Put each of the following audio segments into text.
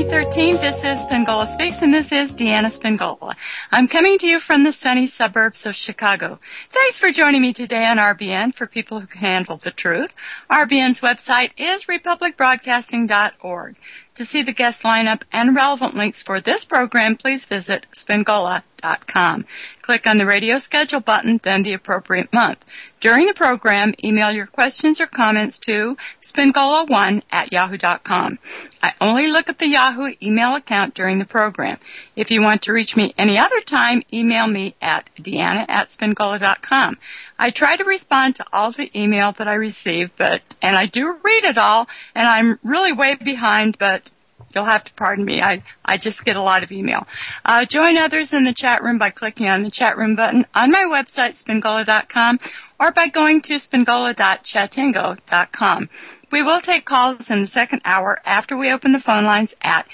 2013. This is Spingola Speaks, and this is Deanna Spingola. I'm coming to you from the sunny suburbs of Chicago. Thanks for joining me today on RBN for people who can handle the truth. RBN's website is republicbroadcasting.org. To see the guest lineup and relevant links for this program, please visit Spingola.com. Click on the radio schedule button, then the appropriate month. During the program, email your questions or comments to Spingola1@yahoo.com. I only look at the Yahoo email account during the program. If you want to reach me any other time, email me at Deanna@Spingola.com. I try to respond to all the email that I receive, and I do read it all, and I'm really way behind, but you'll have to pardon me. I just get a lot of email. Join others in the chat room by clicking on the chat room button on my website, Spingola.com, or by going to Spingola.chatingo.com. We will take calls in the second hour after we open the phone lines at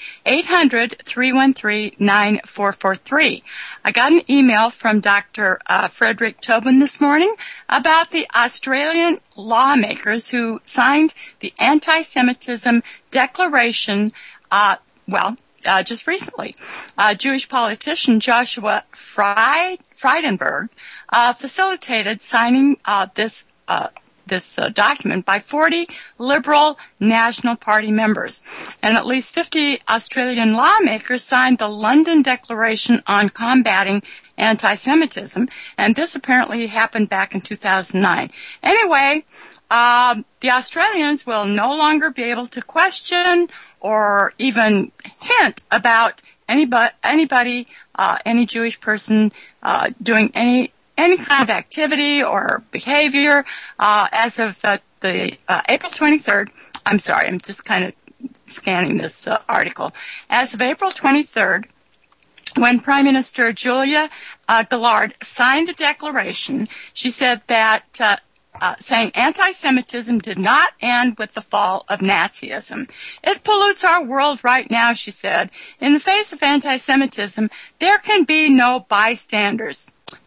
800-313-9443. I got an email from Dr. Frederick Tobin this morning about the Australian lawmakers who signed the anti-Semitism declaration just recently. Jewish politician Joshua Frydenberg facilitated signing this document by 40 Liberal National Party members. And at least 50 Australian lawmakers signed the London Declaration on Combating Anti-Semitism, and this apparently happened back in 2009. Anyway, the Australians will no longer be able to question or even hint about any Jewish person doing any kind of activity or behavior as of the April 23rd. I'm sorry, I'm just kind of scanning this article. As of April 23rd, when Prime Minister Julia Gillard signed the declaration, she said that saying anti-Semitism did not end with the fall of Nazism. It pollutes our world right now, she said. In the face of anti-Semitism, there can be no bystanders.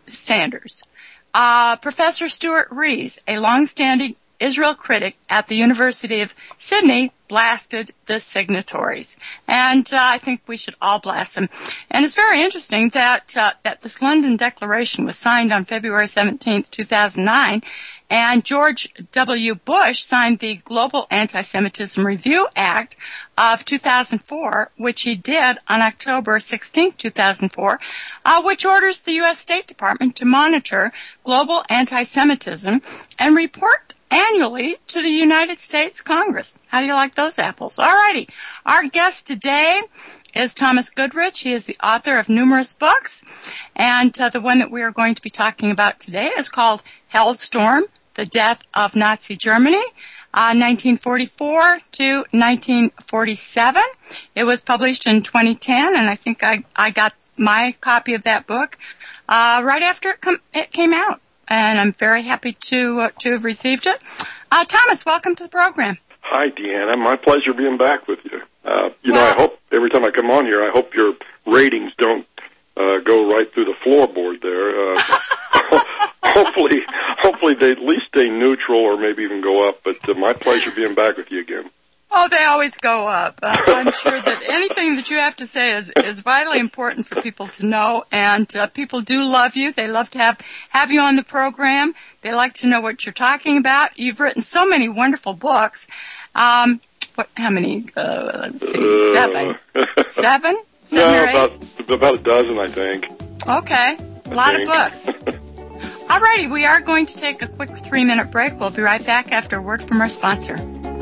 Professor Stuart Rees, a long-standing Israel critic at the University of Sydney, blasted the signatories. And I think we should all blast them. And it's very interesting that this London Declaration was signed on February 17th, 2009, and George W. Bush signed the Global Anti-Semitism Review Act of 2004, which he did on October 16th, 2004, which orders the U.S. State Department to monitor global anti-Semitism and report annually to the United States Congress. How do you like those apples? All righty. Our guest today is Thomas Goodrich. He is the author of numerous books, and the one that we are going to be talking about today is called Hellstorm, The Death of Nazi Germany, 1944 to 1947. It was published in 2010, and I think I got my copy of that book right after it came out. And I'm very happy to have received it. Thomas, welcome to the program. Hi, Deanna. My pleasure being back with you. I hope every time I come on here, I hope your ratings don't go right through the floorboard there. Hopefully they at least stay neutral or maybe even go up. But my pleasure being back with you again. Oh, they always go up. I'm sure that anything that you have to say is vitally important for people to know, and people do love you. They love to have you on the program. They like to know what you're talking about. You've written so many wonderful books. How many? Let's see, seven? Seven or eight? About a dozen, I think. Okay, a lot of books. All righty, we are going to take a quick 3-minute break. We'll be right back after a word from our sponsor.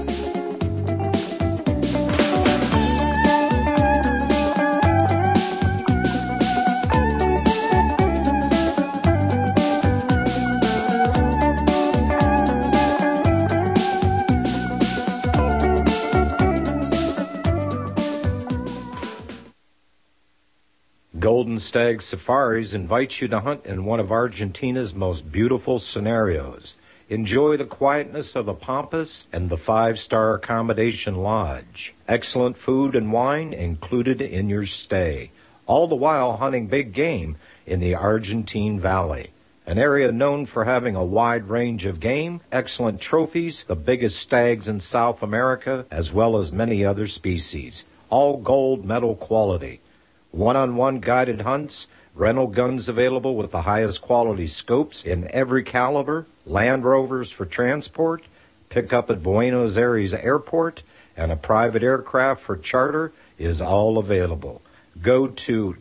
Golden Stag Safaris invites you to hunt in one of Argentina's most beautiful scenarios. Enjoy the quietness of the Pampas and the 5-star accommodation lodge. Excellent food and wine included in your stay, all the while hunting big game in the Argentine Valley, an area known for having a wide range of game, excellent trophies, the biggest stags in South America, as well as many other species. all gold medal quality. One-on-one guided hunts, rental guns available with the highest quality scopes in every caliber, Land Rovers for transport, pickup at Buenos Aires Airport, and a private aircraft for charter is all available. Go to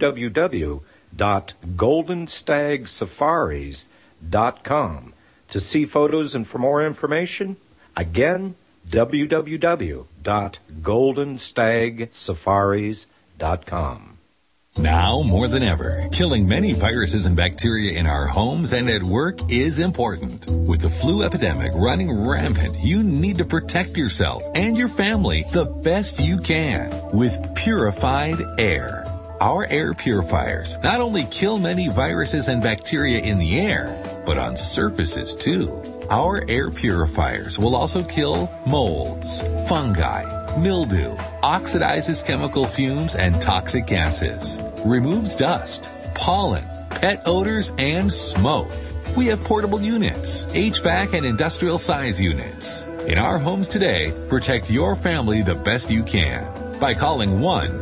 www.goldenstagsafaris.com to see photos and for more information. Again, www.goldenstagsafaris.com. Now more than ever, killing many viruses and bacteria in our homes and at work is important. With the flu epidemic running rampant, you need to protect yourself and your family the best you can with purified air. Our air purifiers not only kill many viruses and bacteria in the air, but on surfaces too. Our air purifiers will also kill molds, fungi, mildew, oxidizes chemical fumes and toxic gases, removes dust, pollen, pet odors, and smoke. We have portable units, HVAC and industrial size units. In our homes today, protect your family the best you can by calling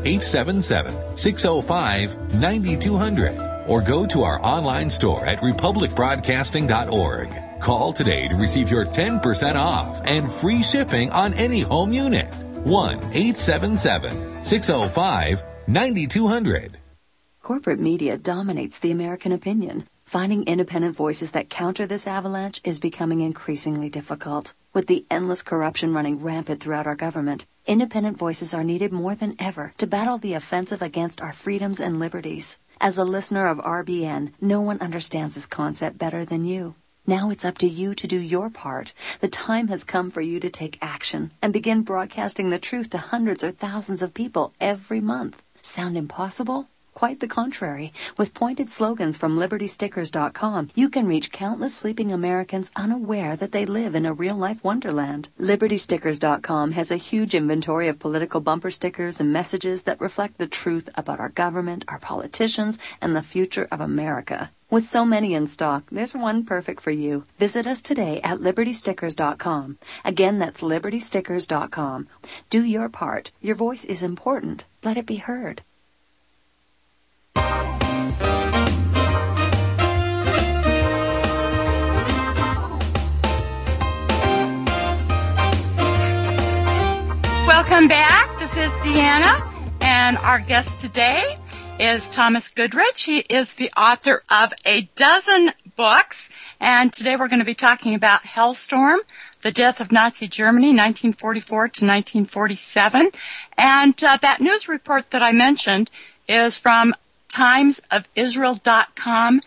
1-877-605-9200 or go to our online store at republicbroadcasting.org. Call today to receive your 10% off and free shipping on any home unit. 1-877-605-9200. Corporate media dominates the American opinion. Finding independent voices that counter this avalanche is becoming increasingly difficult. With the endless corruption running rampant throughout our government, independent voices are needed more than ever to battle the offensive against our freedoms and liberties. As a listener of RBN, no one understands this concept better than you. Now it's up to you to do your part. The time has come for you to take action and begin broadcasting the truth to hundreds or thousands of people every month. Sound impossible? Quite the contrary. With pointed slogans from LibertyStickers.com, you can reach countless sleeping Americans unaware that they live in a real-life wonderland. LibertyStickers.com has a huge inventory of political bumper stickers and messages that reflect the truth about our government, our politicians, and the future of America. With so many in stock, there's one perfect for you. Visit us today at LibertyStickers.com. Again, that's LibertyStickers.com. Do your part. Your voice is important. Let it be heard. Welcome back. This is Deanna, and our guest today is Thomas Goodrich. He is the author of a dozen books, and today we're going to be talking about Hellstorm, the death of Nazi Germany, 1944 to 1947. And that news report that I mentioned is from timesofisrael.com,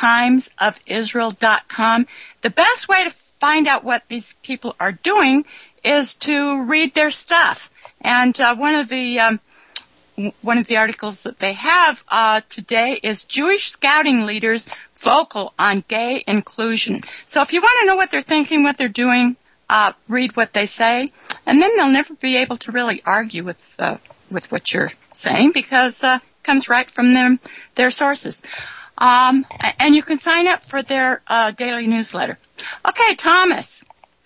timesofisrael.com. The best way to find out what these people are doing is to read their stuff. And one of the articles that they have today is Jewish scouting leaders vocal on gay inclusion. So if you want to know what they're thinking, what they're doing, read what they say, and then they'll never be able to really argue with what you're saying because it comes right from their sources. And you can sign up for their daily newsletter. Okay, Thomas,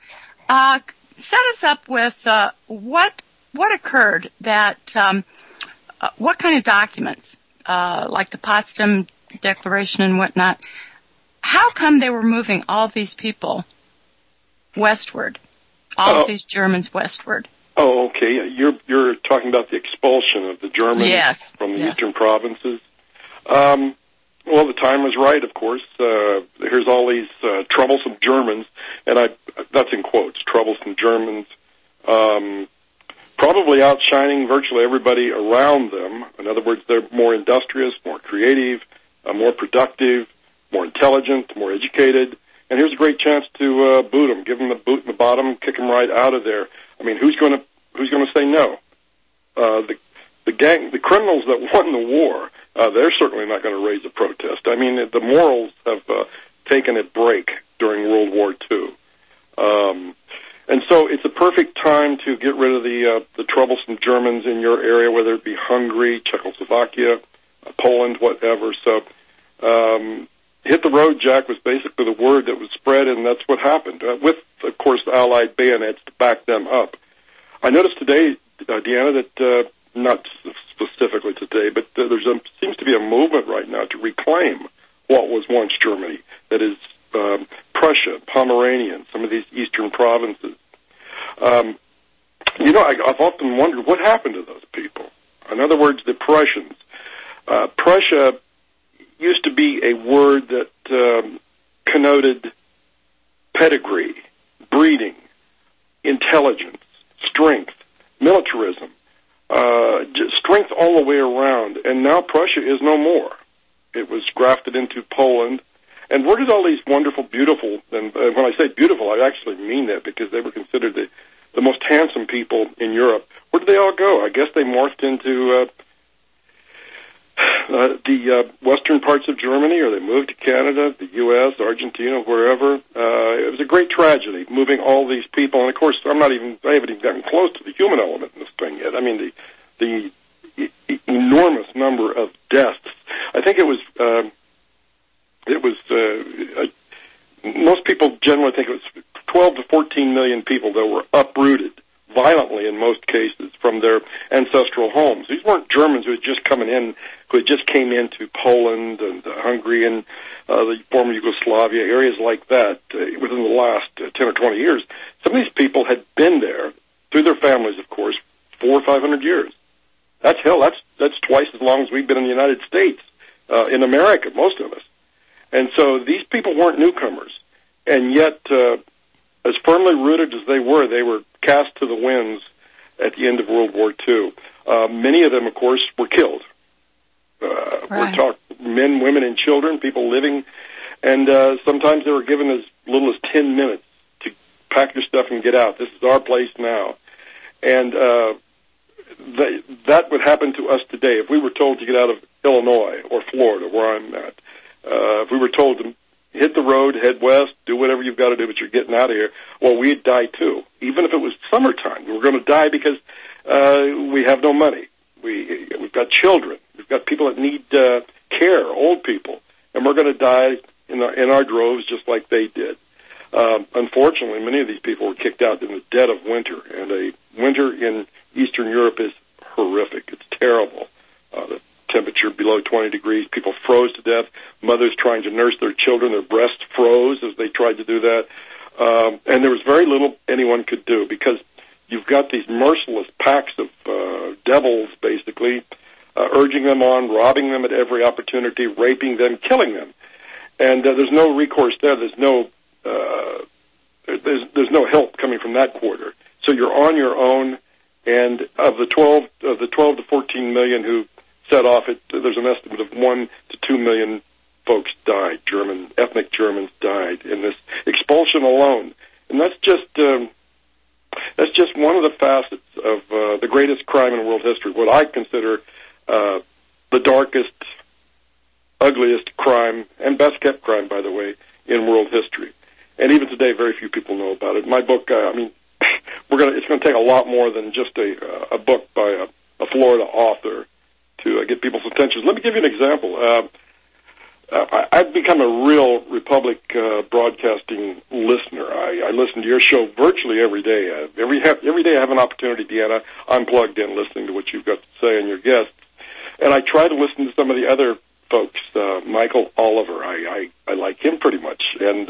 set us up with what occurred that. What kind of documents, like the Potsdam Declaration and whatnot, how come they were moving all these people westward, all of these Germans westward? Oh, okay. You're talking about the expulsion of the Germans from the eastern provinces. Well, the time was right, of course. Here's all these troublesome Germans, and that's in quotes, troublesome Germans, probably outshining virtually everybody around them. In other words, they're more industrious, more creative, more productive, more intelligent, more educated. And here's a great chance to boot them, give them the boot in the bottom, kick them right out of there. I mean, who's going to say no? The criminals that won the war, they're certainly not going to raise a protest. I mean, the morals have taken a break during World War II. And so it's a perfect time to get rid of the troublesome Germans in your area, whether it be Hungary, Czechoslovakia, Poland, whatever. So hit the road, Jack, was basically the word that was spread, and that's what happened, with, of course, the Allied bayonets to back them up. I noticed today, Deanna, that not specifically today, but seems to be a movement right now to reclaim what was once Germany. That is Prussia, Pomerania, some of these eastern provinces. I've often wondered what happened to those people. In other words, the Prussians. Prussia used to be a word that connoted pedigree, breeding, intelligence, strength, militarism, strength all the way around. And now Prussia is no more. It was grafted into Poland. And where did all these wonderful, beautiful, and when I say beautiful, I actually mean that because they were considered the most handsome people in Europe. Where did they all go? I guess they morphed into the western parts of Germany, or they moved to Canada, the U.S., Argentina, wherever. It was a great tragedy, moving all these people. And, of course, I haven't even gotten close to the human element in this thing yet. I mean, the enormous number of deaths. I think it was most people generally think it was 12 to 14 million people that were uprooted violently in most cases from their ancestral homes. These weren't Germans who had just came into Poland and Hungary and the former Yugoslavia, areas like that within the last 10 or 20 years. Some of these people had been there, through their families, of course, 400 or 500 years. That's twice as long as we've been in the United States, in America, most of us. And so these people weren't newcomers. And yet, as firmly rooted as they were cast to the winds at the end of World War II. Many of them, of course, were killed. Right. We're talking men, women, and children, people living. And sometimes they were given as little as 10 minutes to pack your stuff and get out. This is our place now. And that would happen to us today. If we were told to get out of Illinois or Florida, where I'm at, if we were told to hit the road, head west, do whatever you've got to do, but you're getting out of here, well, we'd die too. Even if it was summertime, we're going to die because we have no money. We've got children. We've got people that need care, old people, and we're going to die in our droves just like they did. Unfortunately, many of these people were kicked out in the dead of winter, and a winter in Eastern Europe is horrific. It's terrible. The temperature below 20 degrees. People froze to death. Mothers trying to nurse their children, their breasts froze as they tried to do that. And there was very little anyone could do because you've got these merciless packs of devils, basically, urging them on, robbing them at every opportunity, raping them, killing them. And there's no recourse there. There's no help coming from that quarter. So you're on your own. And of the 12 to 14 million who set off, there's an estimate of 1 to 2 million folks died. Ethnic Germans died in this expulsion alone, and that's just one of the facets of the greatest crime in world history. What I consider the darkest, ugliest crime, and best kept crime, by the way, in world history. And even today, very few people know about it. My book, it's going to take a lot more than just a book by a Florida author to get people's attention. Let me give you an example. I've become a real Republic broadcasting listener. I listen to your show virtually every day. Every day I have an opportunity, Deanna. I'm plugged in listening to what you've got to say and your guests. And I try to listen to some of the other folks. Michael Oliver, I like him pretty much. And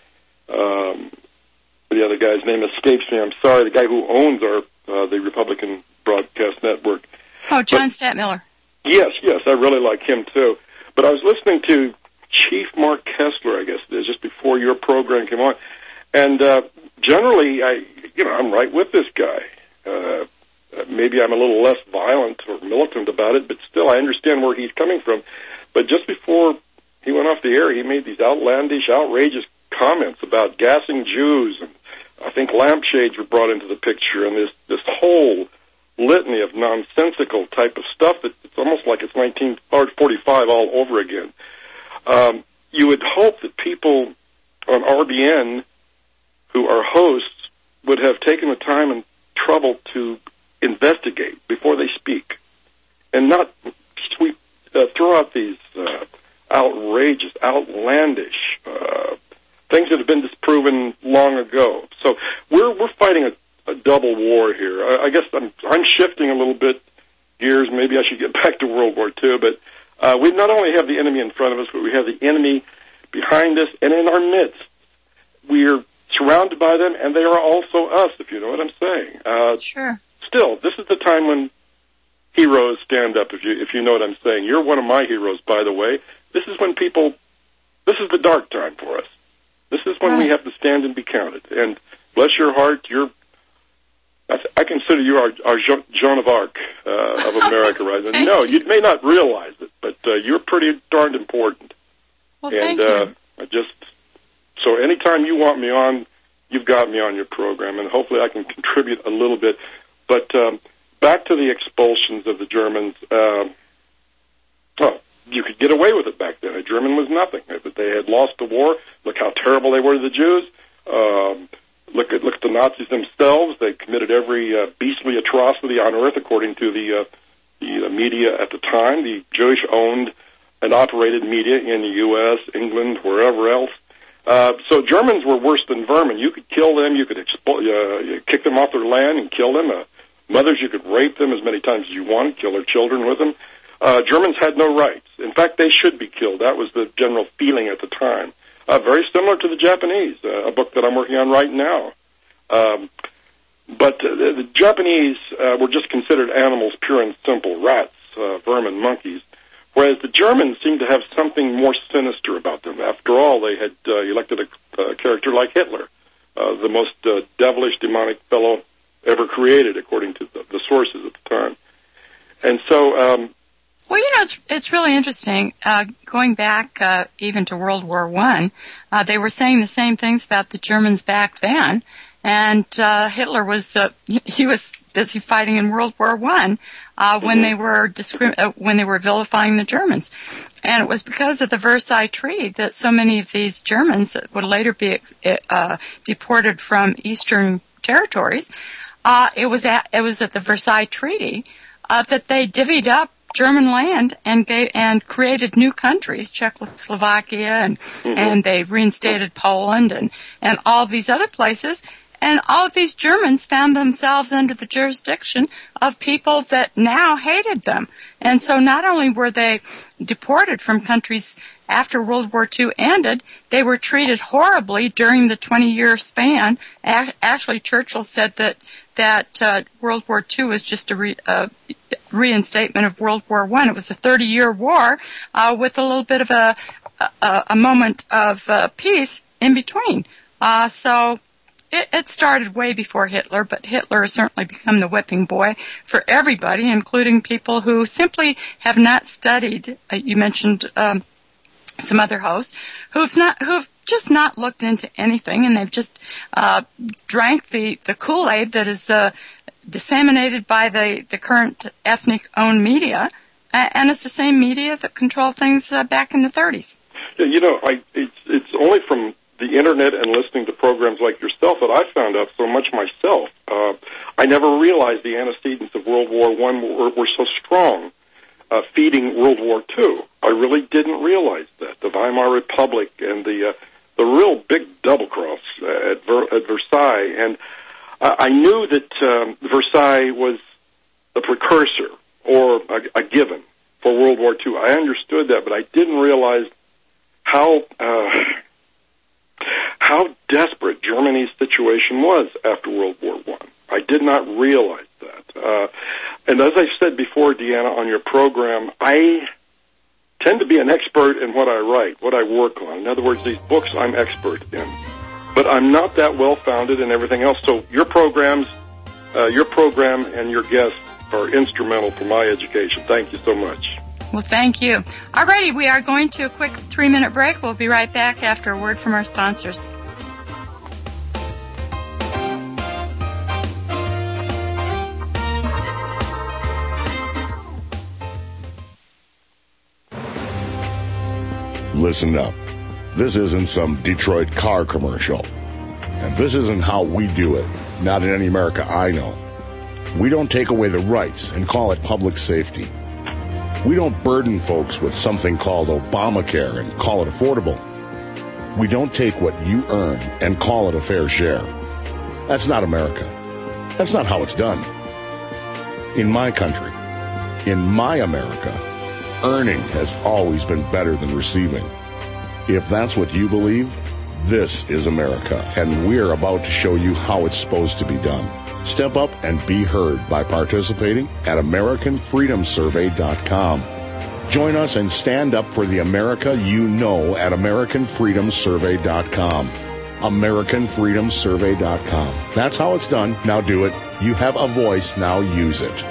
the other guy's name escapes me. I'm sorry. The guy who owns the Republican Broadcast Network. Oh, John Stadtmiller. Yes, I really like him too. But I was listening to Chief Mark Kessler, I guess it is, just before your program came on, and generally, I'm right with this guy. Maybe I'm a little less violent or militant about it, but still, I understand where he's coming from. But just before he went off the air, he made these outlandish, outrageous comments about gassing Jews, and I think lampshades were brought into the picture, and this whole litany of nonsensical type of stuff that it's almost like it's 1945 all over again. You would hope that people on RBN who are hosts would have taken the time and trouble to investigate before they speak and not throw out these outrageous, outlandish things that have been disproven long ago. So we're fighting a double war here. I guess I'm shifting a little bit maybe I should get back to World War II, but we not only have the enemy in front of us, but we have the enemy behind us and in our midst. We're surrounded by them, and they are also us, if you know what I'm saying. Sure. Still, this is the time when heroes stand up, if you know what I'm saying. You're one of my heroes, by the way. This is when this is the dark time for us. This is when we have to stand and be counted. And bless your heart, I consider you our Joan of Arc of America right now. No, you may not realize it, but you're pretty darned important. Well, thank you. So anytime you want me on, you've got me on your program, and hopefully I can contribute a little bit. But back to the expulsions of the Germans. You could get away with it back then. A German was nothing. But they had lost the war. Look how terrible they were to the Jews. Look at the Nazis themselves. They committed every beastly atrocity on earth, according to the media at the time. The Jewish-owned and operated media in the U.S., England, wherever else. So Germans were worse than vermin. You could kill them. You could kick them off their land and kill them. Mothers, you could rape them as many times as you wanted, kill their children with them. Germans had no rights. In fact, they should be killed. That was the general feeling at the time. Very similar to the Japanese, a book that I'm working on right now. But the Japanese were just considered animals, pure and simple, rats, vermin, monkeys, whereas the Germans seemed to have something more sinister about them. After all, they had elected a character like Hitler, the most devilish, demonic fellow ever created, according to the sources at the time. And so... well, it's really interesting. Going back even to World War I, they were saying the same things about the Germans back then, and Hitler was he was busy fighting in World War I when they were when they were vilifying the Germans, and it was because of the Versailles Treaty that so many of these Germans that would later be deported from Eastern territories. It was at the Versailles Treaty that they divvied up German land and created new countries, Czechoslovakia, and they reinstated Poland and all these other places. And all of these Germans found themselves under the jurisdiction of people that now hated them. And so not only were they deported from countries after World War II ended, they were treated horribly during the 20-year span. Actually, Churchill said that World War II was just a reinstatement of World War I. It was a 30-year war with a little bit of a moment of peace in between. So it started way before Hitler, but Hitler has certainly become the whipping boy for everybody, including people who simply have not studied. You mentioned some other hosts who've just not looked into anything, and they've just drank the Kool-Aid that is disseminated by the current ethnic-owned media, and it's the same media that controlled things back in the 30s. Yeah, it's only from the Internet and listening to programs like yourself that I found out so much myself. I never realized the antecedents of World War I were so strong, feeding World War II. I really didn't realize that. The Weimar Republic and the real big double-cross at Versailles. And I knew that Versailles was the precursor or a given for World War II. I understood that, but I didn't realize how desperate Germany's situation was after World War I. I did not realize that. And as I said before, Deanna, on your program, I tend to be an expert in what I write, what I work on. In other words, these books I'm expert in. But I'm not that well-founded in everything else. So your program and your guests are instrumental for my education. Thank you so much. Well, thank you. All righty, we are going to a quick 3-minute break. We'll be right back after a word from our sponsors. Listen up. This isn't some Detroit car commercial. And this isn't how we do it. Not in any America I know. We don't take away the rights and call it public safety. We don't burden folks with something called Obamacare and call it affordable. We don't take what you earn and call it a fair share. That's not America. That's not how it's done. In my country, In my America, earning has always been better than receiving. If that's what you believe, this is America, and we're about to show you how it's supposed to be done. Step up and be heard by participating at AmericanFreedomSurvey.com. Join us and stand up for the America you know at AmericanFreedomSurvey.com. AmericanFreedomSurvey.com. That's how it's done. Now do it. You have a voice. Now use it.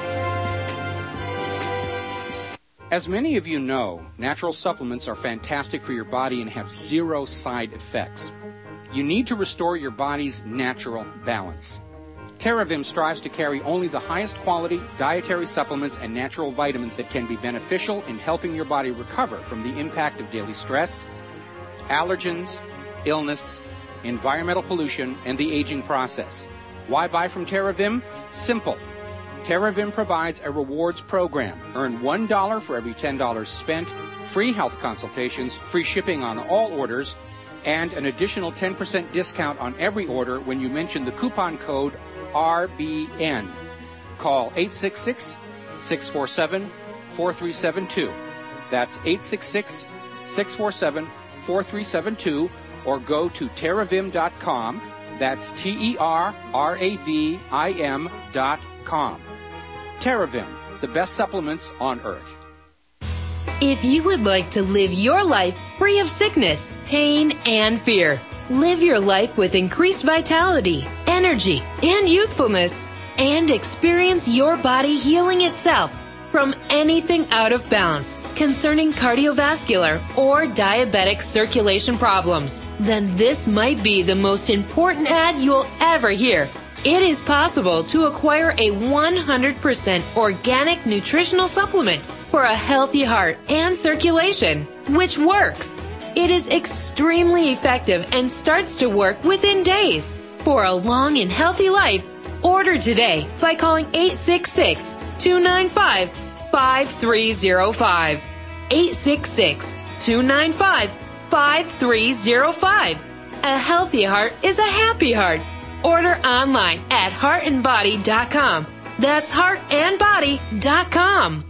As many of you know, natural supplements are fantastic for your body and have zero side effects. You need to restore your body's natural balance. TerraVim strives to carry only the highest quality dietary supplements and natural vitamins that can be beneficial in helping your body recover from the impact of daily stress, allergens, illness, environmental pollution, and the aging process. Why buy from TerraVim? Simple. TerraVim provides a rewards program. Earn $1 for every $10 spent, free health consultations, free shipping on all orders, and an additional 10% discount on every order when you mention the coupon code RBN. Call 866-647-4372. That's 866-647-4372, or go to TerraVim.com. That's TerraVim.com. TerraVim, the best supplements on earth. If you would like to live your life free of sickness, pain, and fear, live your life with increased vitality, energy, and youthfulness, and experience your body healing itself from anything out of balance concerning cardiovascular or diabetic circulation problems, then this might be the most important ad you'll ever hear. It is possible to acquire a 100% organic nutritional supplement for a healthy heart and circulation, which works. It is extremely effective and starts to work within days. For a long and healthy life, order today by calling 866-295-5305. 866-295-5305. A healthy heart is a happy heart. Order online at heartandbody.com. That's heartandbody.com.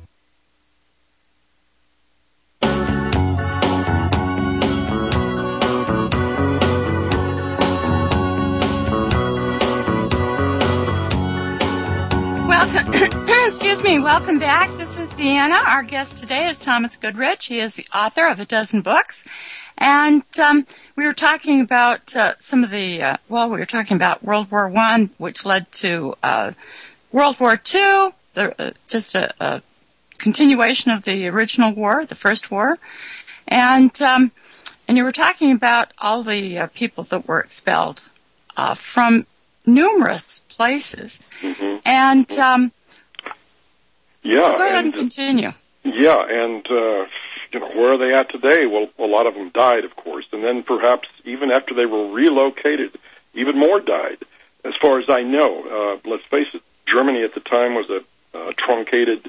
Welcome back. This is Deanna. Our guest today is Thomas Goodrich. He is the author of a dozen books. And we were talking about some of the, we were talking about World War I, which led to World War II, just a continuation of the original war, the First War. And you were talking about all the people that were expelled from numerous places. Mm-hmm. And yeah, so go ahead and continue. Yeah, and where are they at today? Well, a lot of them died, of course, and then perhaps even after they were relocated, even more died. As far as I know, let's face it, Germany at the time was a truncated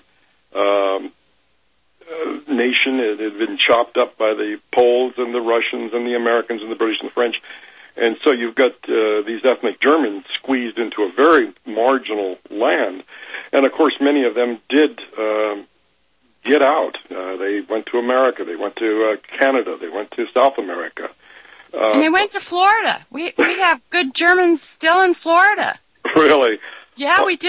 nation. It had been chopped up by the Poles and the Russians and the Americans and the British and the French. And so you've got these ethnic Germans squeezed into a very marginal land. And, of course, many of them did get out. They went to America. They went to Canada. They went to South America. And they went to Florida. We have good Germans still in Florida. Really? Yeah, we do.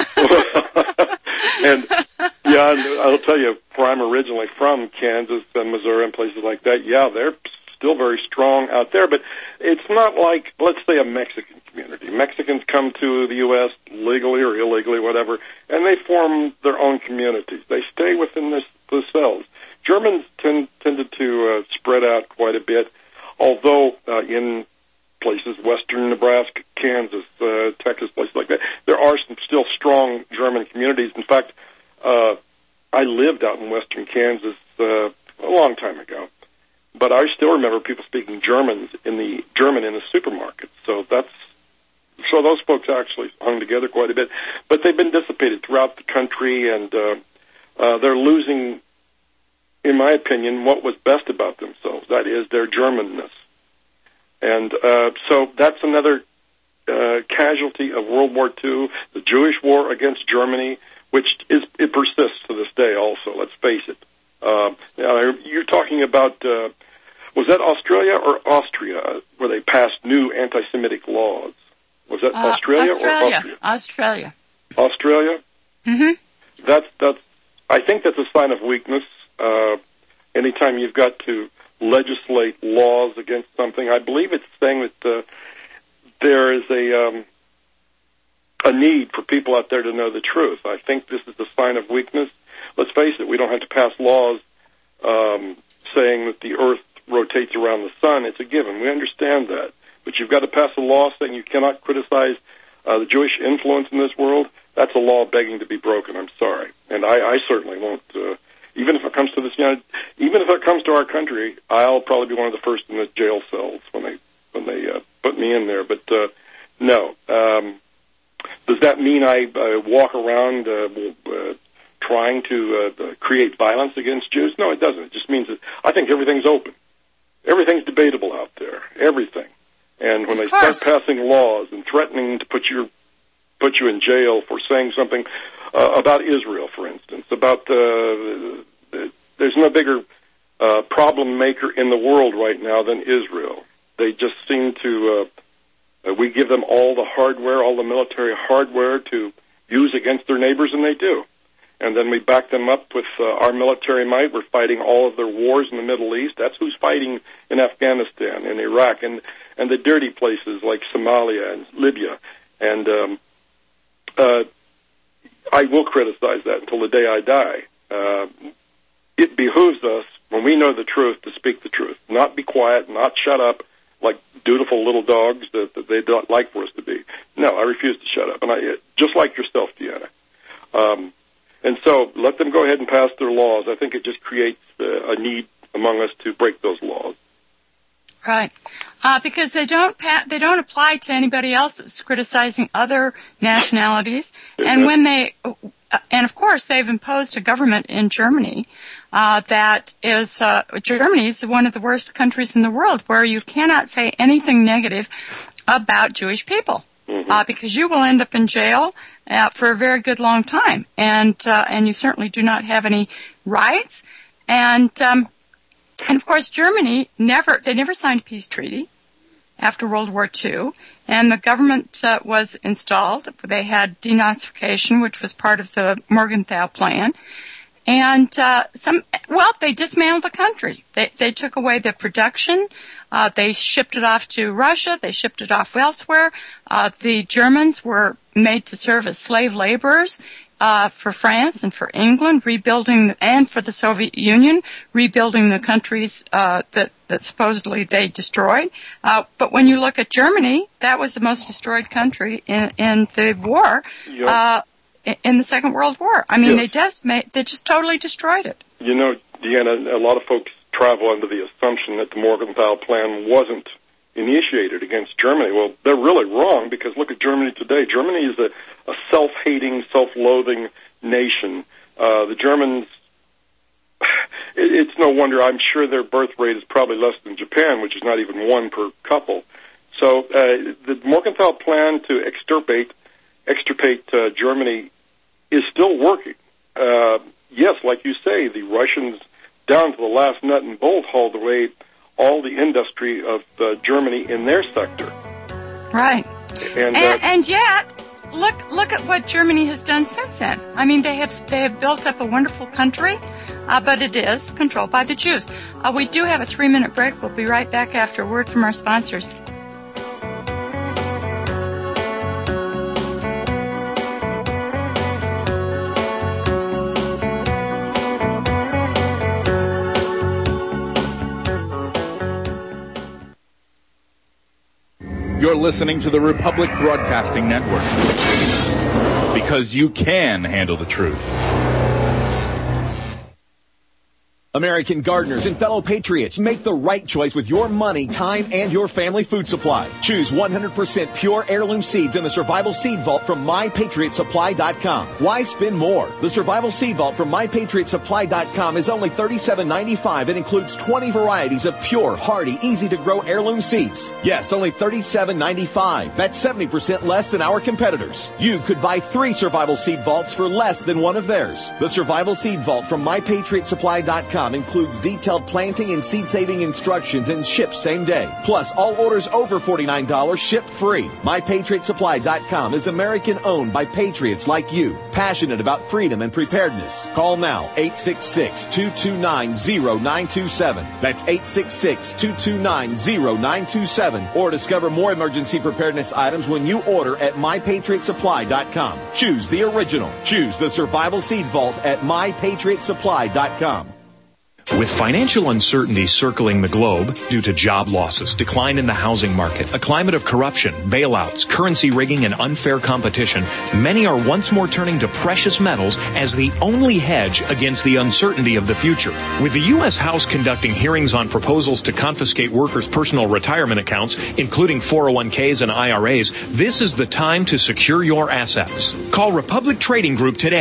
And I'll tell you, where I'm originally from, Kansas and Missouri and places like that, yeah, they're still very strong out there, but it's not like, let's say, a Mexican community. Mexicans come to the U.S. legally or illegally, whatever, and they form their own communities. They stay within themselves. Germans tended to spread out quite a bit, although in places, western Nebraska, Kansas, Texas, places like that, there are some still strong German communities. In fact, I lived out in western Kansas a long time ago. But I still remember people speaking German in the supermarket. So those folks actually hung together quite a bit. But they've been dissipated throughout the country, and they're losing, in my opinion, what was best about themselves. That is their Germanness. And so that's another casualty of World War II, the Jewish war against Germany, which it persists to this day also, let's face it. You're talking about, was that Australia or Austria where they passed new anti-Semitic laws? Was that Australia or Austria? Australia. Australia? Mm-hmm. I think that's a sign of weakness. Anytime you've got to legislate laws against something, I believe it's saying that there is a need for people out there to know the truth. I think this is a sign of weakness. Let's face it, we don't have to pass laws saying that the earth rotates around the sun. It's a given. We understand that. But you've got to pass a law saying you cannot criticize the Jewish influence in this world. That's a law begging to be broken. I'm sorry. And I certainly won't. Even if it comes to even if it comes to our country, I'll probably be one of the first in the jail cells when they put me in there. But no. Does that mean I walk around trying to create violence against Jews? No, it doesn't. It just means that I think everything's open. Everything's debatable out there. Everything. And when they start passing laws and threatening to put you in jail for saying something about Israel, for instance, about there's no bigger problem maker in the world right now than Israel. They just seem to we give them all the hardware, all the military hardware to use against their neighbors, and they do. And then we back them up with our military might. We're fighting all of their wars in the Middle East. That's who's fighting in Afghanistan and Iraq and the dirty places like Somalia and Libya. And I will criticize that until the day I die. It behooves us, when we know the truth, to speak the truth. Not be quiet, not shut up like dutiful little dogs that they don't like for us to be. No, I refuse to shut up. And just like yourself, Deanna. And so let them go ahead and pass their laws. I think it just creates a need among us to break those laws. Right, because they don't apply to anybody else that's criticizing other nationalities. And when and of course they've imposed a government in Germany that is Germany is one of the worst countries in the world where you cannot say anything negative about Jewish people. Because you will end up in jail for a very good long time, and you certainly do not have any rights. And of course, Germany never signed a peace treaty after World War II, and the government was installed. They had denazification, which was part of the Morgenthau Plan. And they dismantled the country. They took away the production. They shipped it off to Russia. They shipped it off elsewhere. The Germans were made to serve as slave laborers for France and for England, and for the Soviet Union, rebuilding the countries that supposedly they destroyed. But when you look at Germany, that was the most destroyed country in the war. Yep. In the Second World War. I mean, yes. They just totally destroyed it. You know, Deanna, a lot of folks travel under the assumption that the Morgenthau Plan wasn't initiated against Germany. Well, they're really wrong, because look at Germany today. Germany is a self-hating, self-loathing nation. The Germans, it's no wonder. I'm sure their birth rate is probably less than Japan, which is not even one per couple. So the Morgenthau Plan to extirpate Germany is still working. Yes, like you say, the Russians, down to the last nut and bolt, hauled away all the industry of Germany in their sector. Right. And yet, look at what Germany has done since then. I mean, they have built up a wonderful country, but it is controlled by the Jews. We do have a 3-minute break. We'll be right back after a word from our sponsors. You're listening to the Republic Broadcasting Network, because you can handle the truth. American gardeners and fellow patriots, make the right choice with your money, time, and your family food supply. Choose 100% pure heirloom seeds in the Survival Seed Vault from MyPatriotSupply.com. Why spend more? The Survival Seed Vault from MyPatriotSupply.com is only $37.95 and includes 20 varieties of pure, hardy, easy-to-grow heirloom seeds. Yes, only $37.95. That's 70% less than our competitors. You could buy 3 Survival Seed Vaults for less than one of theirs. The Survival Seed Vault from MyPatriotSupply.com includes detailed planting and seed-saving instructions and ships same day. Plus, all orders over $49 ship free. MyPatriotSupply.com is American-owned by patriots like you, passionate about freedom and preparedness. Call now, 866-229-0927. That's 866-229-0927. Or discover more emergency preparedness items when you order at MyPatriotSupply.com. Choose the original. Choose the Survival Seed Vault at MyPatriotSupply.com. With financial uncertainty circling the globe due to job losses, decline in the housing market, a climate of corruption, bailouts, currency rigging, and unfair competition, many are once more turning to precious metals as the only hedge against the uncertainty of the future. With the U.S. House conducting hearings on proposals to confiscate workers' personal retirement accounts, including 401ks and IRAs, this is the time to secure your assets. Call Republic Trading Group today,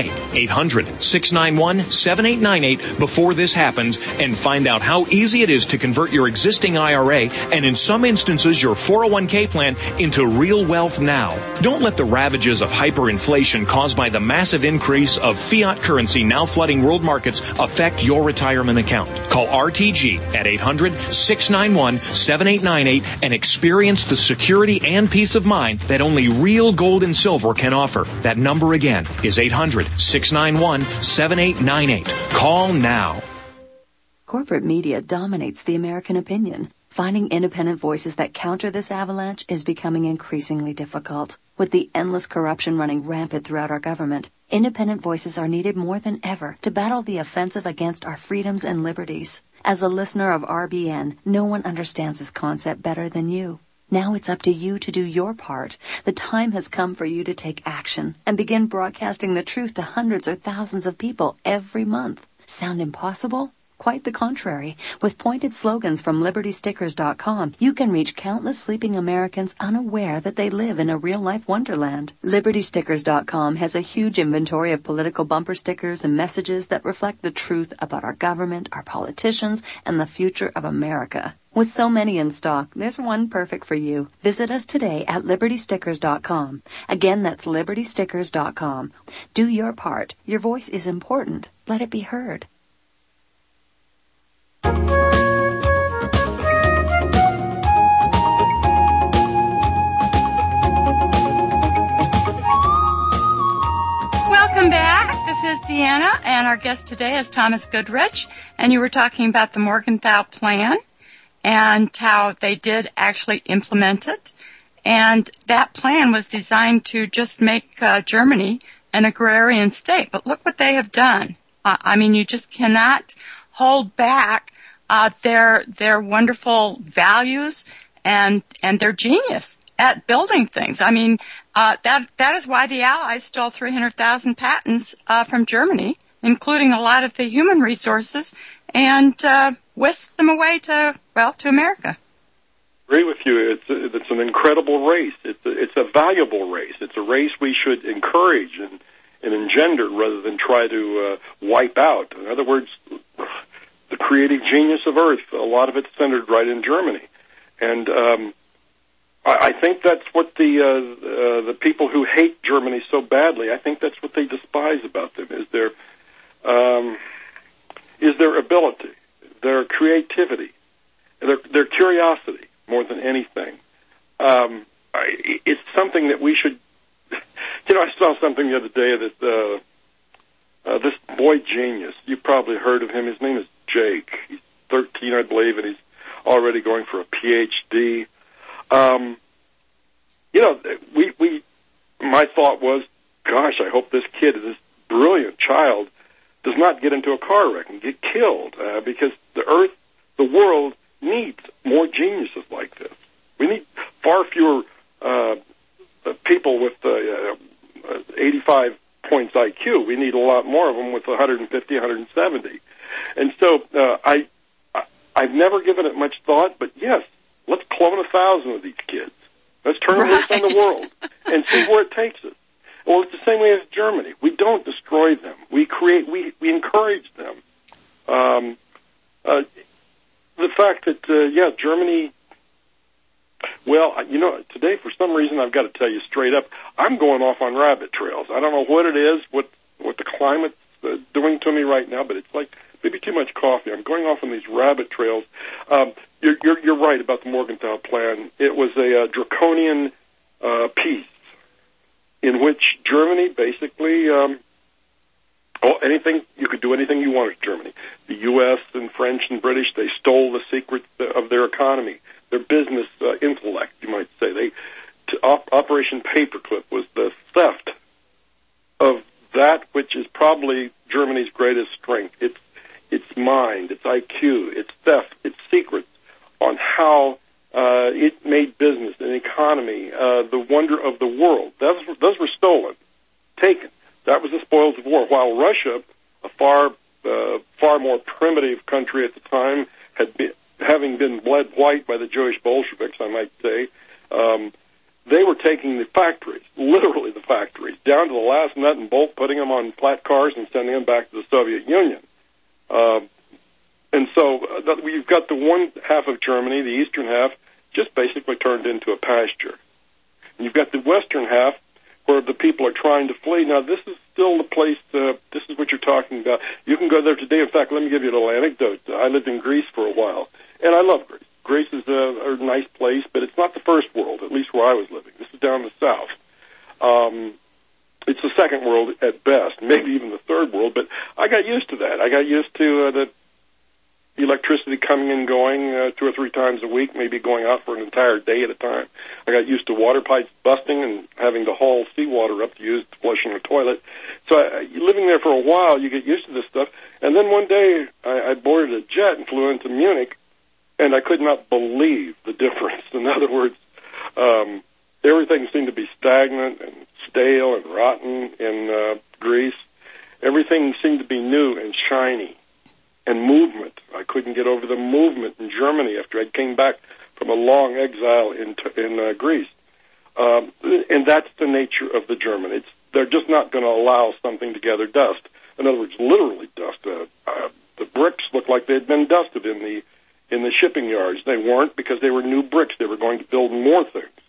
800-691-7898 before this happens, and find out how easy it is to convert your existing IRA and in some instances your 401k plan into real wealth now. Don't let the ravages of hyperinflation caused by the massive increase of fiat currency now flooding world markets affect your retirement account. Call RTG at 800-691-7898 and experience the security and peace of mind that only real gold and silver can offer. That number again is 800-691-7898. Call now. Corporate media dominates the American opinion. Finding independent voices that counter this avalanche is becoming increasingly difficult. With the endless corruption running rampant throughout our government, independent voices are needed more than ever to battle the offensive against our freedoms and liberties. As a listener of RBN, no one understands this concept better than you. Now it's up to you to do your part. The time has come for you to take action and begin broadcasting the truth to hundreds or thousands of people every month. Sound impossible? Quite the contrary. With pointed slogans from LibertyStickers.com, you can reach countless sleeping Americans unaware that they live in a real-life wonderland. LibertyStickers.com has a huge inventory of political bumper stickers and messages that reflect the truth about our government, our politicians, and the future of America. With so many in stock, there's one perfect for you. Visit us today at LibertyStickers.com. Again, that's LibertyStickers.com. Do your part. Your voice is important. Let it be heard. Welcome back. This is Deanna, and our guest today is Thomas Goodrich, and you were talking about the Morgenthau Plan and how they did actually implement it. And that plan was designed to just make Germany an agrarian state. But look what they have done. I mean, you just cannot hold back their wonderful values and their genius at building things. I mean, that is why the Allies stole 300,000 patents from Germany, including a lot of the human resources, and whisked them away to America. I agree with you. It's an incredible race. It's a valuable race. It's a race we should encourage and engender rather than try to wipe out. In other words, the creative genius of Earth, a lot of it's centered right in Germany. And I think that's what the people who hate Germany so badly, I think that's what they despise about them, is their ability, their creativity, their curiosity more than anything. It's something that we should, I saw something the other day that this boy genius, you probably heard of him, his name is Jake. He's 13, I believe, and he's already going for a PhD. My thought was, gosh, I hope this kid, this brilliant child, does not get into a car wreck and get killed, because the world needs more geniuses like this. We need far fewer people with 85 points IQ. We need a lot more of them with 150, 170. And so I've never given it much thought, but yes, let's clone 1,000 of these kids. Let's turn them loose on the world and see where it takes us. Well, it's the same way as Germany. We don't destroy them. We encourage them. The fact that, Germany, well, today for some reason I've got to tell you straight up, I'm going off on rabbit trails. I don't know what it is, what the climate's doing to me right now, but it's like maybe too much coffee. I'm going off on these rabbit trails. You're right about the Morgenthau Plan. It was a draconian peace in which Germany basically, you could do anything you wanted to Germany. The U.S. and French and British, they stole the secrets of their economy, their business intellect, you might say. Operation Paperclip was the theft of that which is probably Germany's greatest strength. Its mind, its IQ, its theft, its secrets on how it made business and economy, the wonder of the world. Those were stolen, taken. That was the spoils of war. While Russia, a far more primitive country at the time, having been bled white by the Jewish Bolsheviks, I might say, they were taking the factories, literally the factories, down to the last nut and bolt, putting them on flat cars and sending them back to the Soviet Union. And so you've got the one half of Germany, the eastern half, just basically turned into a pasture. And you've got the western half where the people are trying to flee. Now, this is still the place, this is what you're talking about. You can go there today. In fact, let me give you a little anecdote. I lived in Greece for a while, and I love Greece. Greece is a nice place, but it's not the first world, at least where I was living. This is down the south. It's the second world at best, maybe even the third world, but I got used to that. I got used to the electricity coming and going 2 or 3 times a week, maybe going out for an entire day at a time. I got used to water pipes busting and having to haul seawater up to use to flushing a toilet. So living there for a while, you get used to this stuff. And then one day, I boarded a jet and flew into Munich, and I could not believe the difference. In other words, everything seemed to be stagnant and stale and rotten in Greece. Everything seemed to be new and shiny. And movement. I couldn't get over the movement in Germany after I came back from a long exile in Greece. And that's the nature of the German. They're just not going to allow something to gather dust. In other words, literally dust. The bricks looked like they had been dusted in the shipping yards. They weren't, because they were new bricks. They were going to build more things.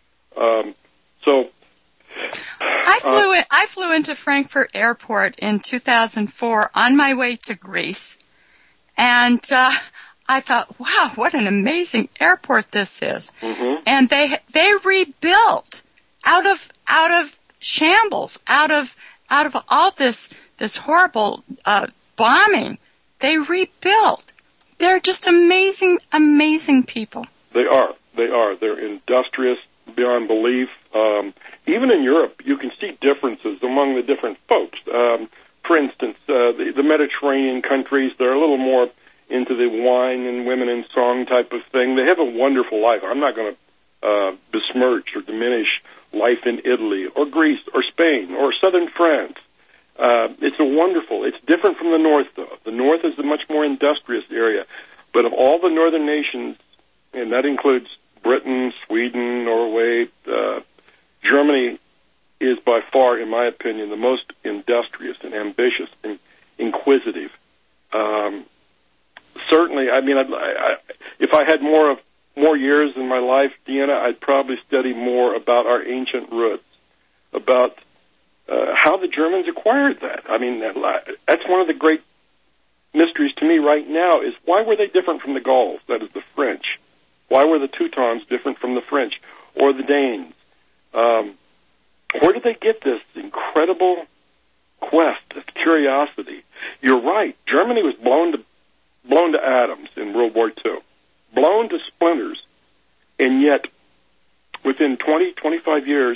I flew into Frankfurt Airport in 2004 on my way to Greece. And I thought, wow, what an amazing airport this is. Mm-hmm. And they rebuilt out of shambles, out of all this horrible bombing. They rebuilt. They're just amazing, amazing people. They are. They're industrious beyond belief. Even in Europe, you can see differences among the different folks. For instance, the Mediterranean countries, they're a little more into the wine and women in song type of thing. They have a wonderful life. I'm not going to besmirch or diminish life in Italy or Greece or Spain or southern France. It's different from the north, though. The north is a much more industrious area. But of all the northern nations, and that includes Britain, Sweden, Norway, Germany is by far, in my opinion, the most industrious and ambitious and inquisitive. Certainly, I mean, if I had more years in my life, Deanna, I'd probably study more about our ancient roots, about how the Germans acquired that. I mean, that's one of the great mysteries to me right now, is why were they different from the Gauls, that is the French? Why were the Teutons different from the French or the Danes? Where did they get this incredible quest, this curiosity? You're right. Germany was blown to atoms in World War II, blown to splinters, and yet within 20, 25 years,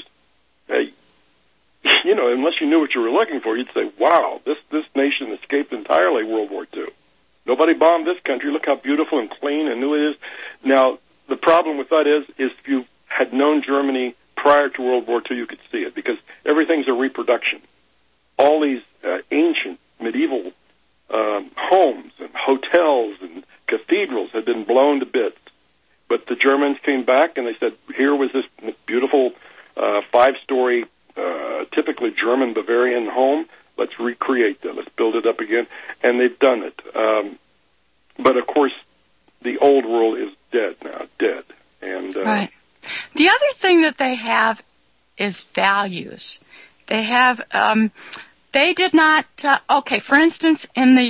unless you knew what you were looking for, you'd say, wow, this nation escaped entirely World War II. Nobody bombed this country. Look how beautiful and clean and new it is. Now, the problem with that is if you had known Germany prior to World War II, you could see it, because everything's a reproduction. All these ancient medieval homes and Germans came back and they said, here was this beautiful 5-story, typically German Bavarian home. Let's recreate that. Let's build it up again. And they've done it. But, of course, the old world is dead now, dead. And right. The other thing that they have is values. They have, they did not, for instance, in the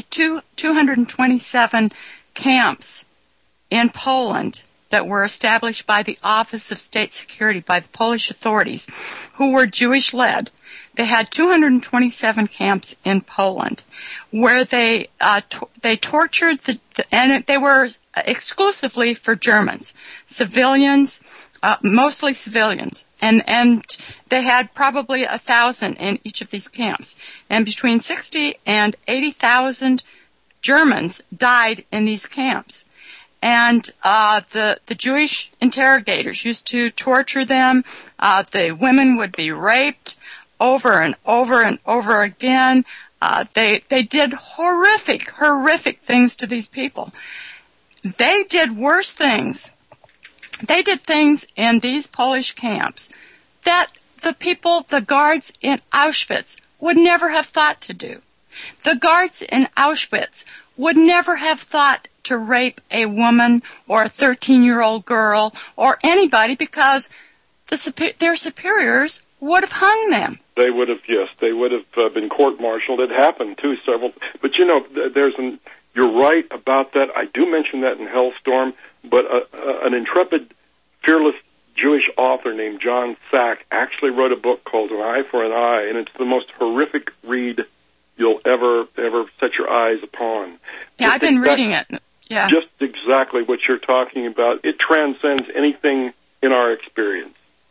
227 camps in Poland that were established by the Office of State Security, by the Polish authorities, who were Jewish-led, they had 227 camps in Poland where they tortured and they were exclusively for Germans, civilians, mostly civilians, and they had probably 1,000 in each of these camps, and between 60 and 80,000 Germans died in these camps. And the Jewish interrogators used to torture them. The women would be raped over and over and over again. They did horrific things to these people. They did worse things. They did things in these Polish camps that the guards in Auschwitz would never have thought to do. The guards in Auschwitz would never have thought to rape a woman or a 13-year-old girl or anybody because their superiors would have hung them. They would have, yes, they would have been court-martialed. It happened, too, several. But, you know, you're right about that. I do mention that in Hellstorm, but an intrepid, fearless Jewish author named John Sack actually wrote a book called An Eye for an Eye, and it's the most horrific read you'll ever set your eyes upon. Yeah, I've been reading it. Yeah. Just exactly what you're talking about. It transcends anything in our experience.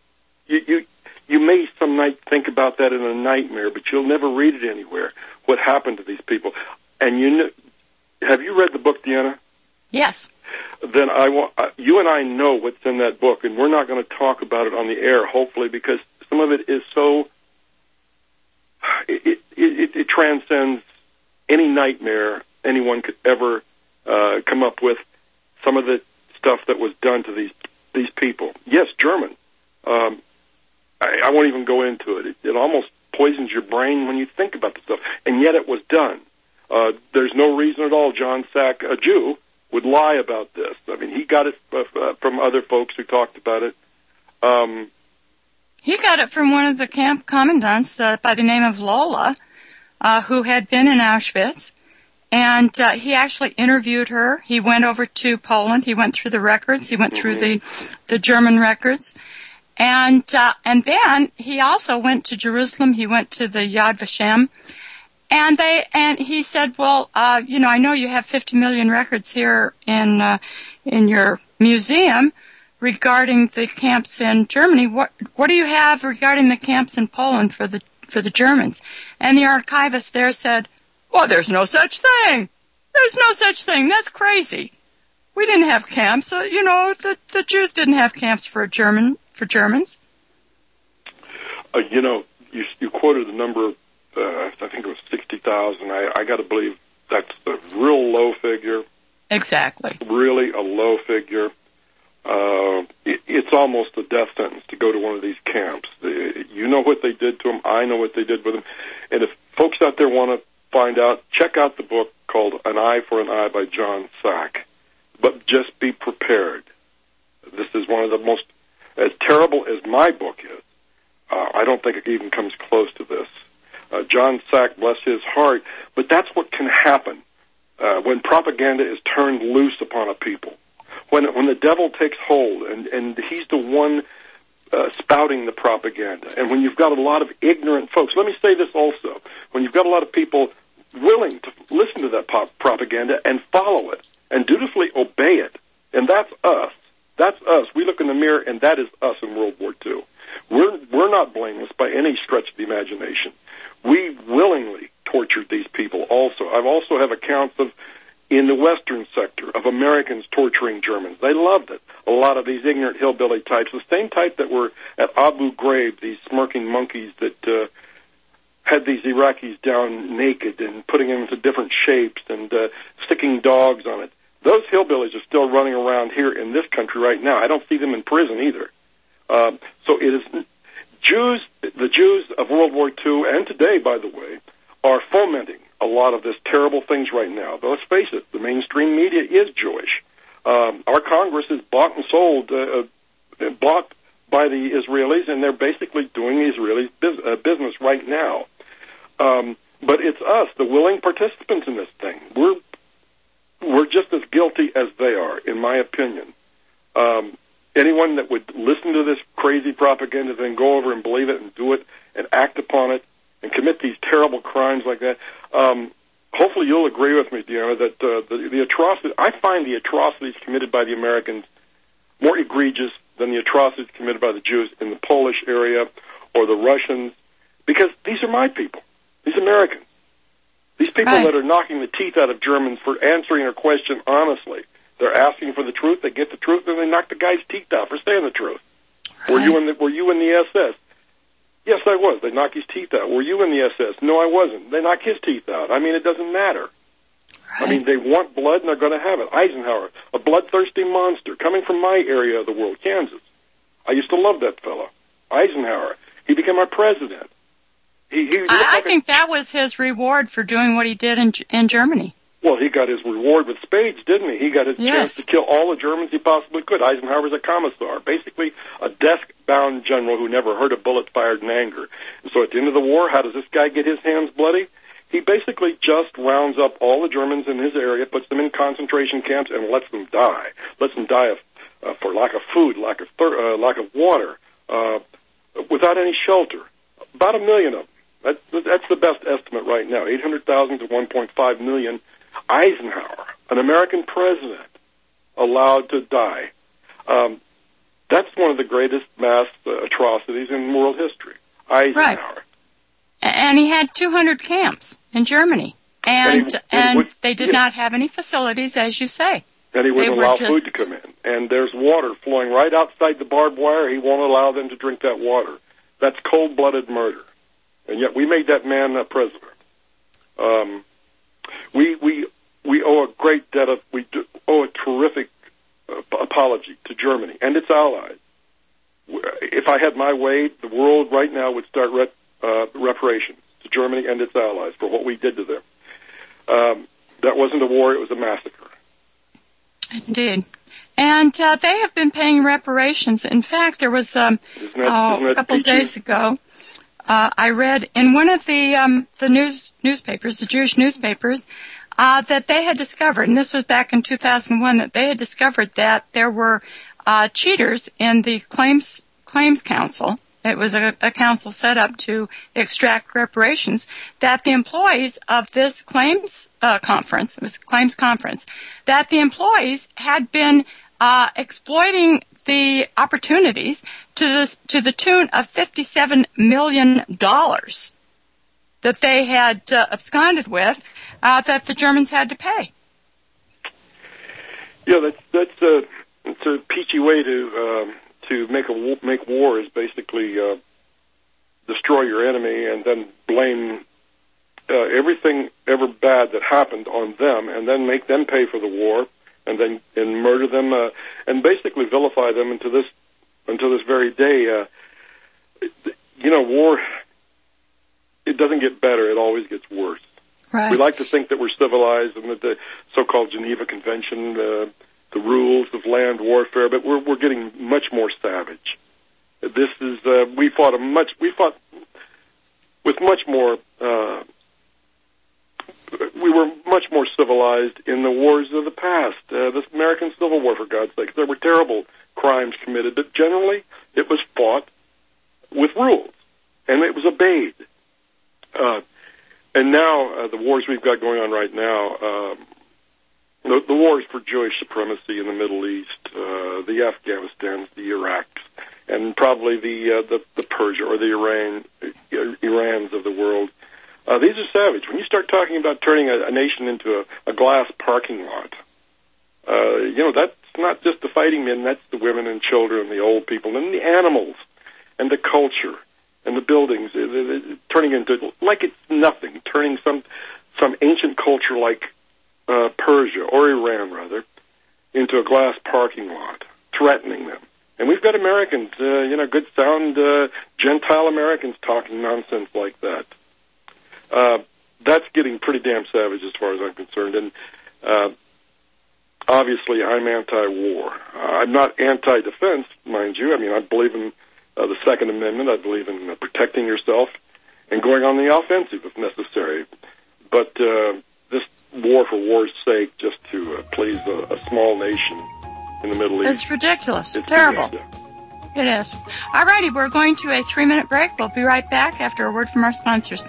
You may some night think about that in a nightmare, but you'll never read it anywhere, what happened to these people. And have you read the book, Deanna? Yes. Then you and I know what's in that book, and we're not going to talk about it on the air, hopefully, because some of it is so, it transcends any nightmare anyone could ever come up with. Some of the stuff that was done to these people. Yes, German. I won't even go into it. It almost poisons your brain when you think about the stuff, and yet it was done. There's no reason at all John Sack, a Jew, would lie about this. I mean, he got it from other folks who talked about it. He got it from one of the camp commandants by the name of Lola, who had been in Auschwitz, and he actually interviewed her. He went over to Poland. He went through the records. He went through the German records. And then he also went to Jerusalem. He went to the Yad Vashem. And he said, well, I know you have 50 million records here in your museum regarding the camps in Germany. What do you have regarding the camps in Poland for the Germans? And the archivist there said, well, there's no such thing. There's no such thing. That's crazy. We didn't have camps. The Jews didn't have camps for Germans. You quoted the number. I think it was 60,000. I got to believe that's a real low figure. Exactly. Really a low figure. It's almost a death sentence to go to one of these camps. You know what they did to them. I know what they did with them. And if folks out there want to find out, check out the book called An Eye for an Eye by John Sack. But just be prepared. This is one of the most, as terrible as my book is, I don't think it even comes close to this. John Sack, bless his heart, but that's what can happen when propaganda is turned loose upon a people. When the devil takes hold, and he's the one spouting the propaganda, and when you've got a lot of ignorant folks. Let me say this also. When you've got a lot of people willing to listen to that propaganda and follow it, and dutifully obey it, and that's us. That's us. We look in the mirror, and that is us in World War II. We're not blameless by any stretch of the imagination. We willingly tortured these people also. I also have accounts of, in the Western sector, of Americans torturing Germans. They loved it. A lot of these ignorant hillbilly types, the same type that were at Abu Ghraib, these smirking monkeys that had these Iraqis down naked and putting them into different shapes and sticking dogs on it. Those hillbillies are still running around here in this country right now. I don't see them in prison either. So it is Jews, the Jews of World War II, and today, by the way, are fomenting a lot of this terrible things right now. But let's face it, the mainstream media is Jewish. Our Congress is bought and sold, bought by the Israelis, and they're basically doing the Israeli business right now. But it's us, the willing participants in this thing. We're just as guilty as they are, in my opinion. Anyone that would listen to this crazy propaganda, then go over and believe it and do it and act upon it and commit these terrible crimes like that, hopefully you'll agree with me, Deanna, that the atrocity, I find the atrocities committed by the Americans more egregious than the atrocities committed by the Jews in the Polish area or the Russians, because these are my people, these Americans. These people that are knocking the teeth out of Germans for answering a question honestly. They're asking for the truth, they get the truth, and they knock the guy's teeth out for saying the truth. Right. Were you in the SS? Yes, I was. They knocked his teeth out. Were you in the SS? No, I wasn't. They knocked his teeth out. I mean, it doesn't matter. Right. I mean, they want blood, and they're going to have it. Eisenhower, a bloodthirsty monster, coming from my area of the world, Kansas. I used to love that fellow. Eisenhower. He became our president. I think that was his reward for doing what he did in Germany. Well, he got his reward with spades, didn't he? He got his chance to kill all the Germans he possibly could. Eisenhower was a commissar, basically a desk-bound general who never heard a bullet fired in anger. And so at the end of the war, how does this guy get his hands bloody? He basically just rounds up all the Germans in his area, puts them in concentration camps, and lets them die. Lets them die for lack of food, lack of water, without any shelter. About 1 million of them. That's the best estimate right now, 800,000 to 1.5 million. Eisenhower, an American president, allowed to die. That's one of the greatest mass atrocities in world history. Eisenhower. Right. And he had 200 camps in Germany. And they did not have any facilities, as you say. And he wouldn't allow food to come in. And there's water flowing right outside the barbed wire. He won't allow them to drink that water. That's cold-blooded murder. And yet we made that man president. We owe a great debt of, owe a terrific apology to Germany and its allies. If I had my way, the world right now would start reparations to Germany and its allies for what we did to them. That wasn't a war, it was a massacre. Indeed. And they have been paying reparations. In fact, there was a couple days ago, I read in one of the newspapers, the Jewish newspapers, that they had discovered, and this was back in 2001, that they had discovered that there were cheaters in the Claims Council. It was a council set up to extract reparations, that the employees of this claims conference, it was a claims conference, that the employees had been exploiting the opportunities to the tune of $57 million that they had absconded with, that the Germans had to pay. Yeah, that's a peachy way to make war, is basically destroy your enemy and then blame everything ever bad that happened on them, and then make them pay for the war, and murder them, and basically vilify them until this very day. War, it doesn't get better; it always gets worse. Right. We like to think that we're civilized and that the so-called Geneva Convention, the rules of land warfare, but we're getting much more savage. This is we fought with much more. We were much more civilized in the wars of the past. The American Civil War, for God's sake, there were terrible crimes committed, but generally it was fought with rules, and it was obeyed. And now the wars we've got going on right now, the wars for Jewish supremacy in the Middle East, the Afghanistans, the Iraqs, and probably the Persia or the Irans of the world. These are savage. When you start talking about turning a nation into a glass parking lot, that's not just the fighting men, that's the women and children and the old people and the animals and the culture and the buildings, turning into, like it's nothing, turning some ancient culture like Persia or Iran, rather, into a glass parking lot, threatening them. And we've got Americans, good sound Gentile Americans talking nonsense like that. That's getting pretty damn savage as far as I'm concerned. And obviously, I'm anti-war. I'm not anti-defense, mind you. I mean, I believe in the Second Amendment. I believe in protecting yourself and going on the offensive if necessary. But this war for war's sake, just to please a small nation in the Middle East. It's ridiculous. It's terrible. It is. All righty, we're going to a 3-minute break. We'll be right back after a word from our sponsors.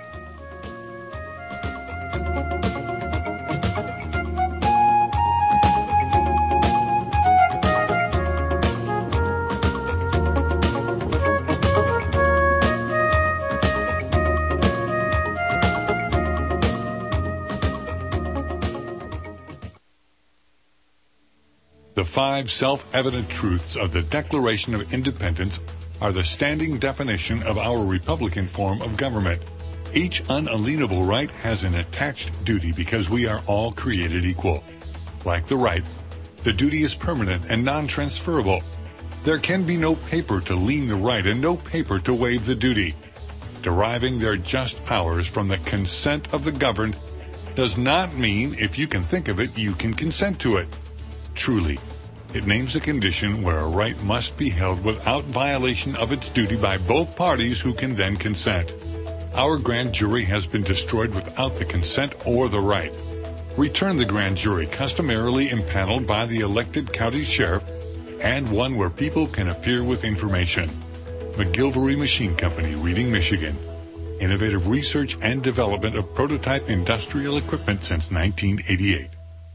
The 5 self-evident truths of the Declaration of Independence are the standing definition of our Republican form of government. Each unalienable right has an attached duty because we are all created equal. Like the right, the duty is permanent and non-transferable. There can be no paper to lien the right and no paper to waive the duty. Deriving their just powers from the consent of the governed does not mean if you can think of it, you can consent to it. Truly, it names a condition where a right must be held without violation of its duty by both parties who can then consent. Our grand jury has been destroyed without the consent or the right. Return the grand jury customarily impaneled by the elected county sheriff and one where people can appear with information. McGilvery Machine Company, Reading, Michigan. Innovative research and development of prototype industrial equipment since 1988.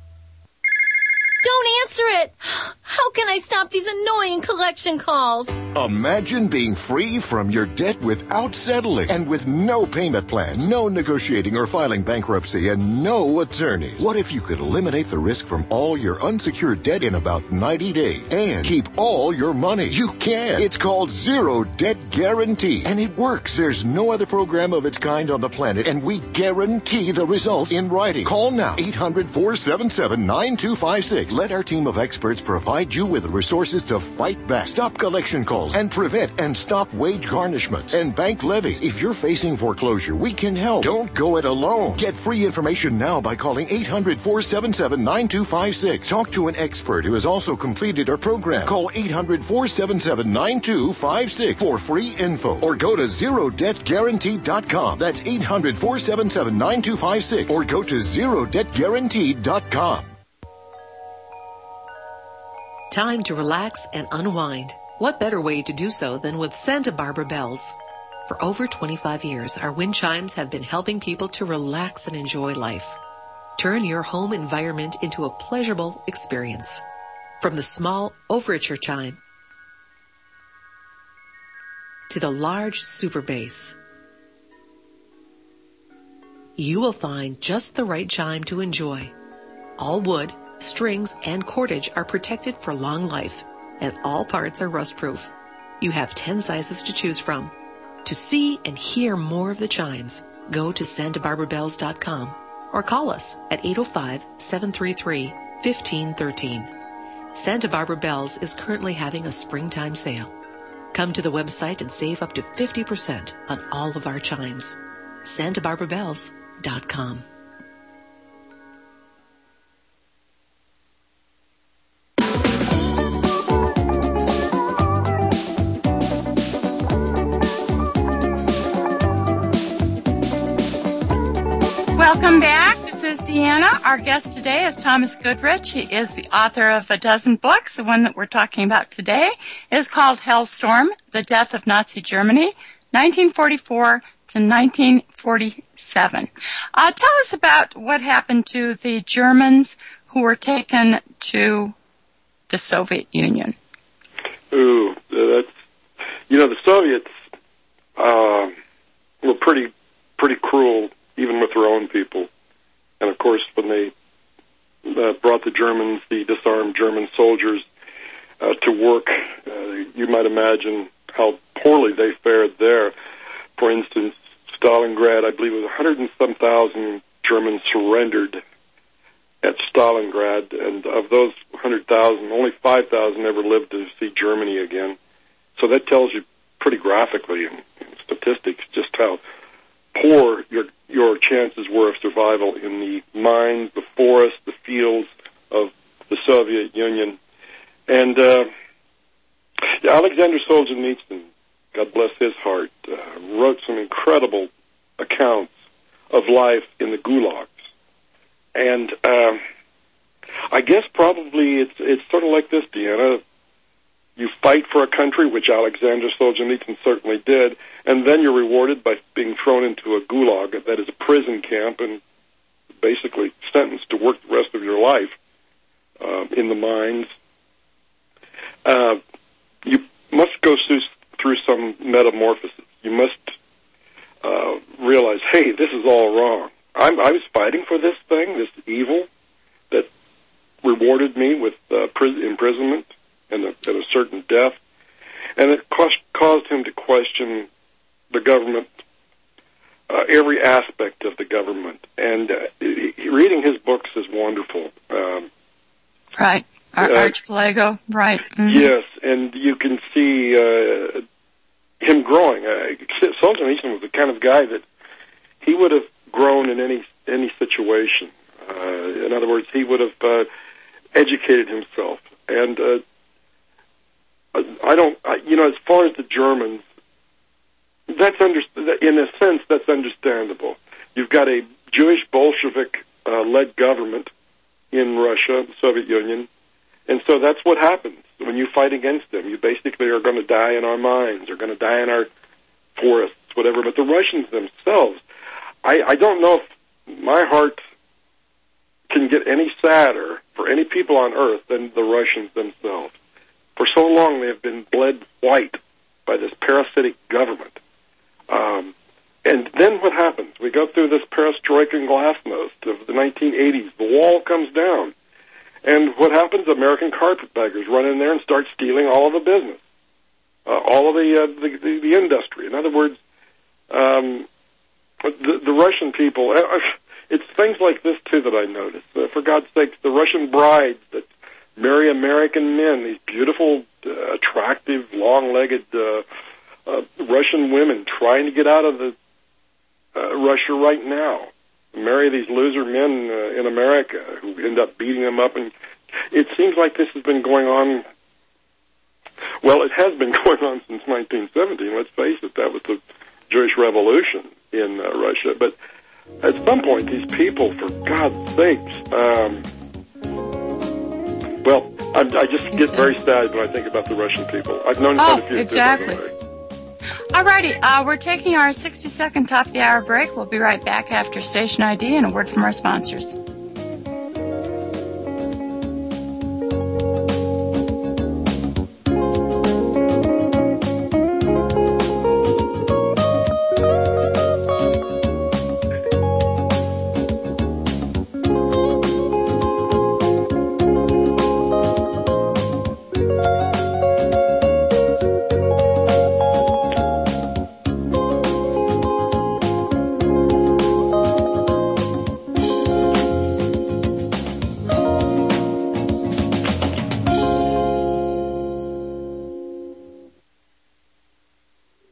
Don't answer it! How can I stop these annoying collection calls? Imagine being free from your debt without settling and with no payment plan, no negotiating or filing bankruptcy, and no attorneys. What if you could eliminate the risk from all your unsecured debt in about 90 days and keep all your money? You can. It's called Zero Debt Guarantee, and it works. There's no other program of its kind on the planet, and we guarantee the results in writing. Call now, 800-477-9256. Let our team of experts provide you with the resources to fight back, stop collection calls, and prevent and stop wage garnishments and bank levies. If you're facing foreclosure, we can help. Don't go it alone. Get free information now by calling 800-477-9256. Talk to an expert who has also completed our program. Call 800-477-9256 for free info or go to ZeroDebtGuarantee.com. That's 800-477-9256 or go to ZeroDebtGuarantee.com. Time to relax and unwind. What better way to do so than with Santa Barbara Bells? For over 25 years, our wind chimes have been helping people to relax and enjoy life. Turn your home environment into a pleasurable experience. From the small overture chime to the large super bass, you will find just the right chime to enjoy. All wood, strings, and cordage are protected for long life, and all parts are rust-proof. You have 10 sizes to choose from. To see and hear more of the chimes, go to SantaBarbaraBells.com or call us at 805-733-1513. Santa Barbara Bells is currently having a springtime sale. Come to the website and save up to 50% on all of our chimes. SantaBarbaraBells.com. Welcome back. This is Deanna. Our guest today is Thomas Goodrich. He is the author of a dozen books. The one that we're talking about today is called Hellstorm, The Death of Nazi Germany, 1944 to 1947. Tell us about what happened to the Germans who were taken to the Soviet Union. Ooh, that's, the Soviets were pretty cruel, even with their own people. And of course, when they brought the Germans, the disarmed German soldiers, to work, you might imagine how poorly they fared there. For instance, Stalingrad, I believe it was 100 and some thousand Germans surrendered at Stalingrad, and of those 100,000, only 5,000 ever lived to see Germany again. So that tells you pretty graphically in statistics just how poor your chances were of survival in the mines, the forests, the fields of the Soviet Union. And Alexander Solzhenitsyn, God bless his heart, wrote some incredible accounts of life in the gulags. And I guess probably it's sort of like this, Deanna. You fight for a country, which Alexander Solzhenitsyn certainly did, and then you're rewarded by being thrown into a gulag, that is a prison camp, and basically sentenced to work the rest of your life in the mines. You must go through some metamorphosis. You must realize, hey, this is all wrong. I was fighting for this thing, this evil, that rewarded me with imprisonment and a certain death. And it caused him to question the government, every aspect of the government. And reading his books is wonderful. Right. Archipelago, right. Mm-hmm. Yes, and you can see him growing. Solzhenitsyn was the kind of guy that he would have grown in any situation. In other words, he would have educated himself. And as far as the Germans, in a sense, that's understandable. You've got a Jewish Bolshevik-led government in Russia, the Soviet Union, and so that's what happens when you fight against them. You basically are going to die in our mines, or going to die in our forests, whatever. But the Russians themselves, I don't know if my heart can get any sadder for any people on earth than the Russians themselves. For so long, they have been bled white by this parasitic government. And then what happens? We go through this perestroika and glasnost of the 1980s. The wall comes down. And what happens? American carpetbaggers run in there and start stealing all of the business, all of the industry. In other words, the Russian people, it's things like this, too, that I notice. For God's sake, the Russian brides that marry American men, these beautiful, attractive, long-legged Russian women trying to get out of Russia right now, marry these loser men in America who end up beating them up. And it seems like this has been going on. Well, it has been going on since 1917. Let's face it, that was the Jewish Revolution in Russia. But at some point, these people, for God's sakes, I just get very sad when I think about the Russian people. I've known quite a few. Exactly. Alrighty, we're taking our 60-second top of the hour break. We'll be right back after station ID and a word from our sponsors.